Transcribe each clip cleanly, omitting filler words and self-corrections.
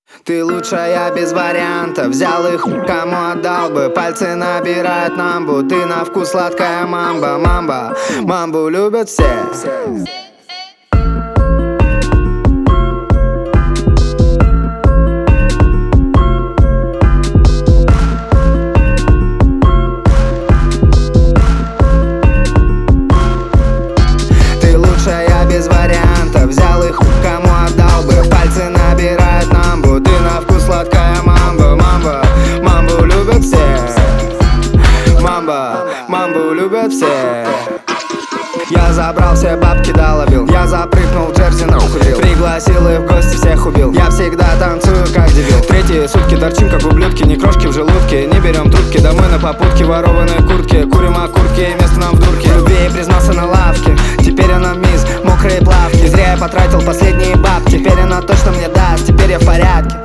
Ты лучшая без вариантов. Взял их, кому отдал бы. Пальцы набирают намбу. Ты на вкус сладкая мамба. Мамба, мамбу любят все. Ты лучшая без вариантов. Взял их, кому отдал бы. Пальцы набирают намбу. Ты на вкус сладкая мамба. Мамба, мамбу любят все. Мамба, мамбу любят все. Я забрал все бабки, долобил. Я запрыгнул в джерси, нахуй. Пригласил и в гости всех убил. Я всегда танцую как дебил. Третьи сутки торчим как ублюдки. Ни крошки в желудке, не берем трубки. Домой на попутке, ворованные куртки. Курим окурки, место нам в дурке. Любви признался на лавке. Теперь она мисс, мокрые плавки. Зря я потратил последние бабки. Теперь она точно мне даст, теперь я в порядке.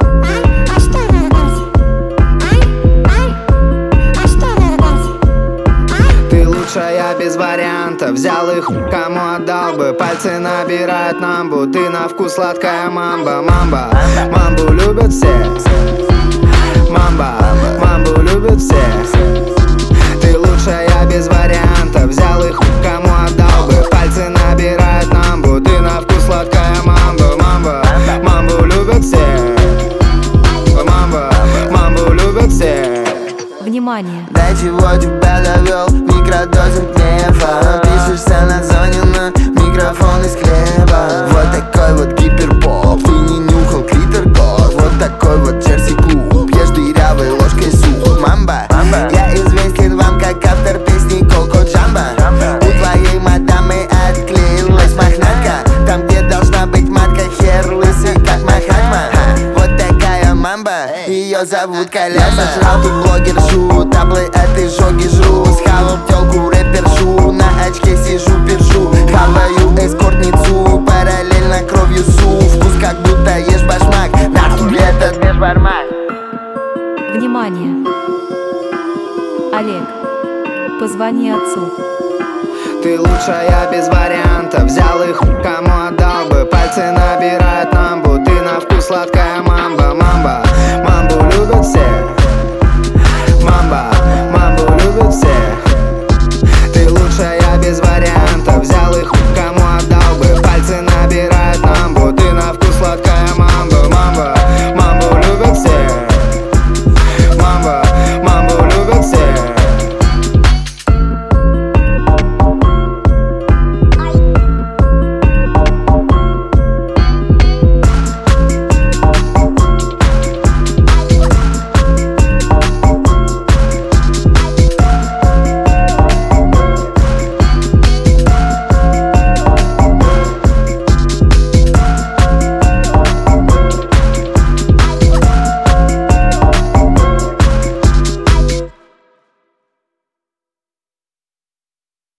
Я без вариантов. Взял их, кому отдал бы. Пальцы набирают намбу. Ты на вкус сладкая мамба. Мамба, мамбу любят все. Мамба, мамбу любят все. Ты лучшая без вариантов. Взял их, кому отдал бы. Пальцы набирают намбу. Ты на вкус сладкая мамба. Мамба, мамбу любят все. Мамба, мамбу любят все. Внимание! Дай чего тебя довел, микродозинг гнева. Пишешься на зоне на микрофон из хлеба. Вот такой вот гиперпоп, ты не нюхал клитор-код. Вот такой вот джерси-клуб, ешь дырявой ложкой суп. Мамба, я известен вам как автор песни Коко Джамбо. У твоей мадамы отклеилась мохнатка. Там, где должна быть матка, хер лысый, как Махатма. Вот такая мамба, ее зовут Коляска. Сожрал ты блогершу, таблы этой жоги жру. Схавал тёлку рэпершу, на очке сижу, пержу. Хаваю эскортницу, параллельно кровью су. Вкус как будто ешь башмак, нахуй этот межбармак. Внимание! Олег, позвони отцу. Ты лучшая без вариантов. Взял их, кому отдал бы. Пальцы набирают намбу.